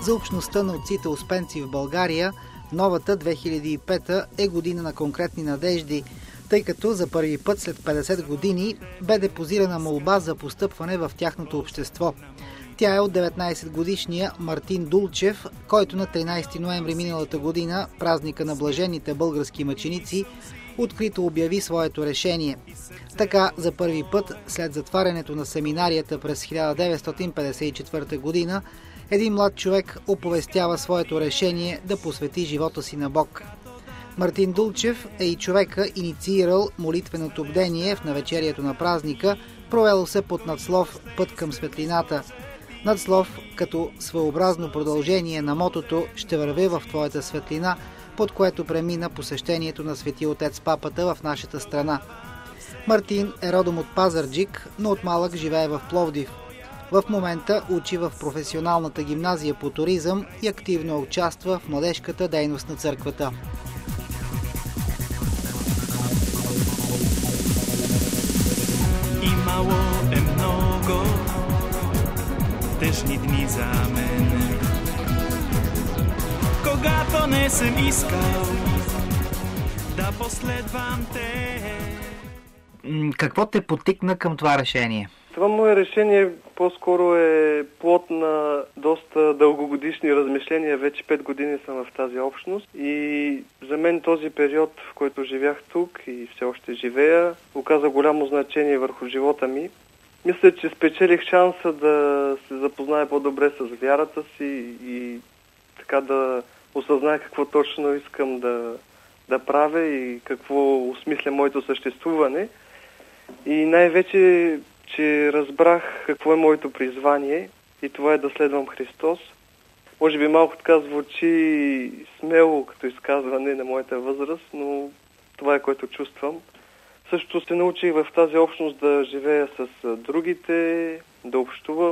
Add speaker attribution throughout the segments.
Speaker 1: За общността на отците успенци в България новата 2005 е година на конкретни надежди, тъй като за първи път след 50 години бе депозирана молба за постъпване в тяхното общество. Тя е от 19-годишния Мартин Дулчев, който на 13 ноември миналата година, празника на блаженните български мъченици, открито обяви своето решение. Така, за първи път, след затварянето на семинарията през 1954 година, един млад човек оповестява своето решение да посвети живота си на Бог. Мартин Дулчев е и човека инициирал молитвеното бдение в навечерието на празника, провело се под надслов «Път към светлината». Надслов като своеобразно продължение на мотото «Ще вървя в твоята светлина», под което премина посещението на Свети Отец Папата в нашата страна. Мартин е родом от Пазарджик, но от малък живее в Пловдив. В момента учи в професионалната гимназия по туризъм и активно участва в младежката дейност на църквата.
Speaker 2: Имало е много тежни дни за мен, когато не съм искал да последвам те.
Speaker 1: Какво те потикна към това решение?
Speaker 3: Това мое решение по-скоро е плод на доста дългогодишни размишления. Вече 5 години съм в тази общност и за мен този период, в който живях тук и все още живея, оказа голямо значение върху живота ми. Мисля, че спечелих шанса да се запозная по-добре с вярата си и така да осъзная какво точно искам да правя и какво осмисля моето съществуване. И най-вече, че разбрах какво е моето призвание и това е да следвам Христос. Може би малко така звучи смело като изказване на моята възраст, но това е което чувствам. Също се научих в тази общност да живея с другите, да общувам.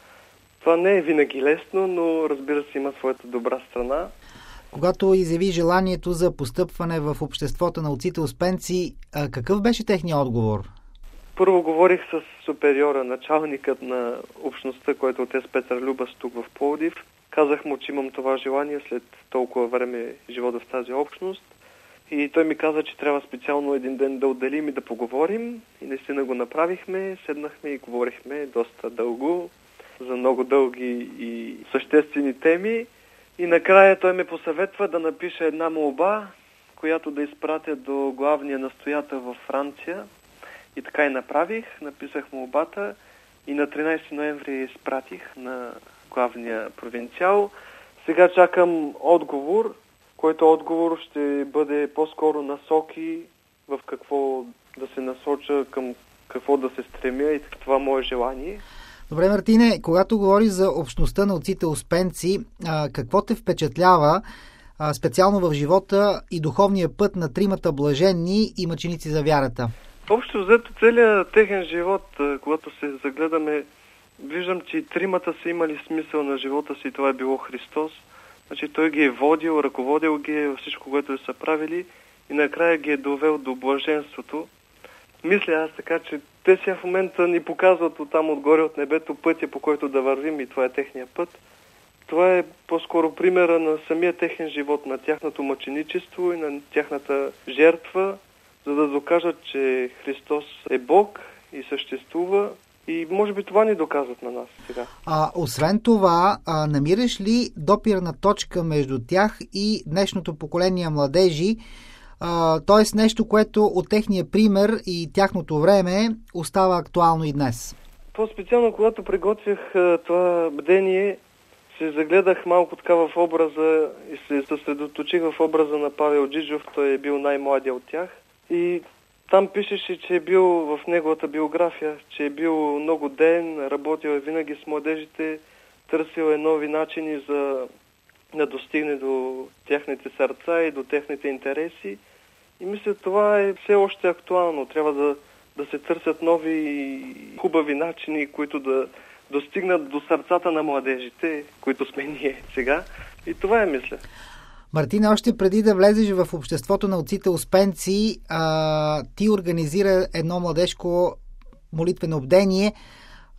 Speaker 3: Това не е винаги лесно, но разбира се има своята добра страна.
Speaker 1: Когато изяви желанието за постъпване в обществото на отците успенци, какъв беше техният отговор?
Speaker 3: Първо говорих с супериора, началникът на общността, който е отец Петър Любас тук в Пловдив. Казах му, че имам това желание след толкова време живота в тази общност. И той ми каза, че трябва специално един ден да отделим и да поговорим. И наистина го направихме, седнахме и говорихме доста дълго, за много дълги и съществени теми. И накрая той ме посъветва да напиша една молба, която да изпратя до главния настоятел във Франция. И така и направих, написах молбата и на 13 ноември изпратих на главния провинциал. Сега чакам отговор, който отговор ще бъде по-скоро насоки в какво да се насоча, към какво да се стремя и това мое желание.
Speaker 1: Добре, Мартине, когато говориш за общността на отците успенци, какво те впечатлява специално в живота и духовния път на тримата блаженни и мъченици за вярата?
Speaker 3: Общо взето целият техен живот, когато се загледаме, виждам, че и тримата са имали смисъл на живота си, това е било Христос. Значи той ги е водил, ръководил ги във всичко, което са правили и накрая ги е довел до блаженството. Мисля аз така, че те сега в момента ни показват оттам отгоре от небето пътя, по който да вървим и това е техния път. Това е по-скоро примера на самия техен живот, на тяхното мъченичество и на тяхната жертва, за да докажат, че Христос е Бог и съществува. И може би това ни доказват на нас сега.
Speaker 1: Освен това, намираш ли допирна точка между тях и днешното поколение младежи, т.е. нещо, което от техния пример и тяхното време остава актуално и днес?
Speaker 3: По-специално, когато приготвях това бдение, се загледах малко така в образа и се съсредоточих в образа на Павел Джиджов. Той е бил най-младия от тях. И там пишеше, че е бил в неговата биография, че е бил много ден, работил е винаги с младежите, търсил е нови начини за да достигне до техните сърца и до техните интереси. И мисля, това е все още актуално. Трябва да се търсят нови хубави начини, които да достигнат до сърцата на младежите, които сме ние сега. И това е, мисля.
Speaker 1: Мартина, още преди да влезеш в обществото на отците успенци, ти организира едно младежко молитвено бдение.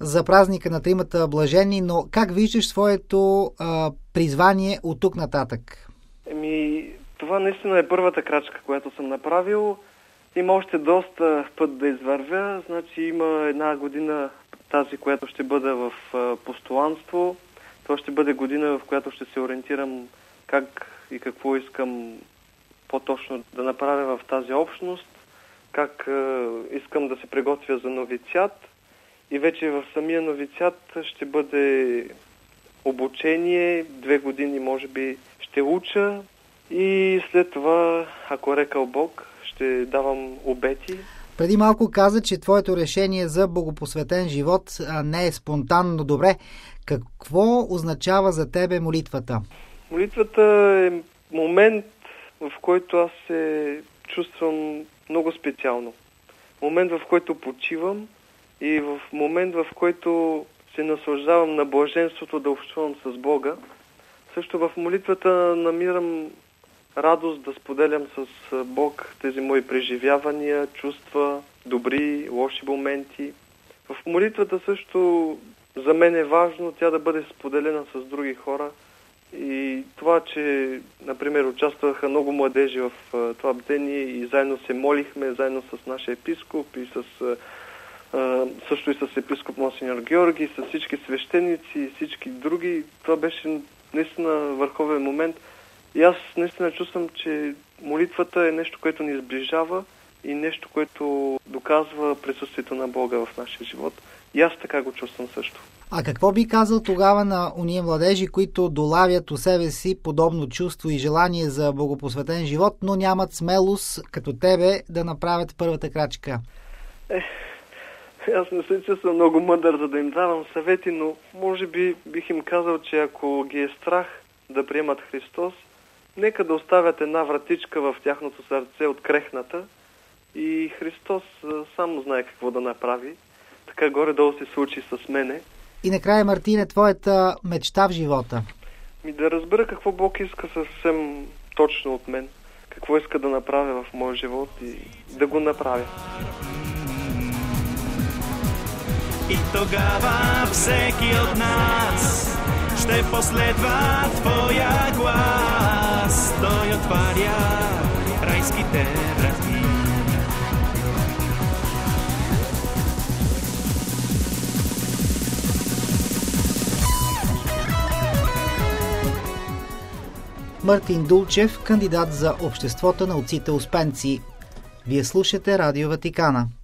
Speaker 1: за празника на тримата блажени, но как виждаш своето призвание от тук нататък?
Speaker 3: Това наистина е първата крачка, която съм направил. Има още доста път да извървя. Значи има една година, тази, която ще бъда в постоянство. Това ще бъде година, в която ще се ориентирам как и какво искам по-точно да направя в тази общност, как искам да се приготвя за новициат. И вече в самия новициат ще бъде обучение, 2 години може би ще уча и след това, ако рекал Бог, ще давам обети.
Speaker 1: Преди малко каза, че твоето решение за богопосветен живот не е спонтанно. Добре, какво означава за тебе молитвата?
Speaker 3: Молитвата е момент, в който аз се чувствам много специално. Момент, в който почивам и в момент, в който се наслаждавам на блаженството да общувам с Бога. Също в молитвата намирам радост да споделям с Бог тези мои преживявания, чувства, добри, лоши моменти. В молитвата също за мен е важно тя да бъде споделена с други хора. И това, че, например, участваха много младежи в това бдение и заедно се молихме, заедно с нашия епископ и също и с епископ Монсеньор Георги, с всички свещеници и всички други. Това беше наистина върховен момент. И аз наистина чувствам, че молитвата е нещо, което ни сближава и нещо, което доказва присъствието на Бога в нашия живот. И аз така го чувствам също.
Speaker 1: А какво би казал тогава на уния младежи, които долавят у себе си подобно чувство и желание за богопосветен живот, но нямат смелост, като тебе, да направят първата крачка?
Speaker 3: Аз не се чувствам много мъдър, за да им давам съвети, но може би бих им казал, че ако ги е страх да приемат Христос, нека да оставят една вратичка в тяхното сърце открехната и Христос сам знае какво да направи. Така горе-долу се случи с мене.
Speaker 1: И накрая, Мартине, твоята мечта в живота?
Speaker 3: Да разбера какво Бог иска съвсем точно от мен. Какво иска да направя в моя живот и да го направя.
Speaker 2: И тогава всеки от нас ще последва твоя глас. Той отваря райските врати.
Speaker 1: Мартин Дулчев, кандидат за Обществото на отците Успенци. Вие слушате Радио Ватикана.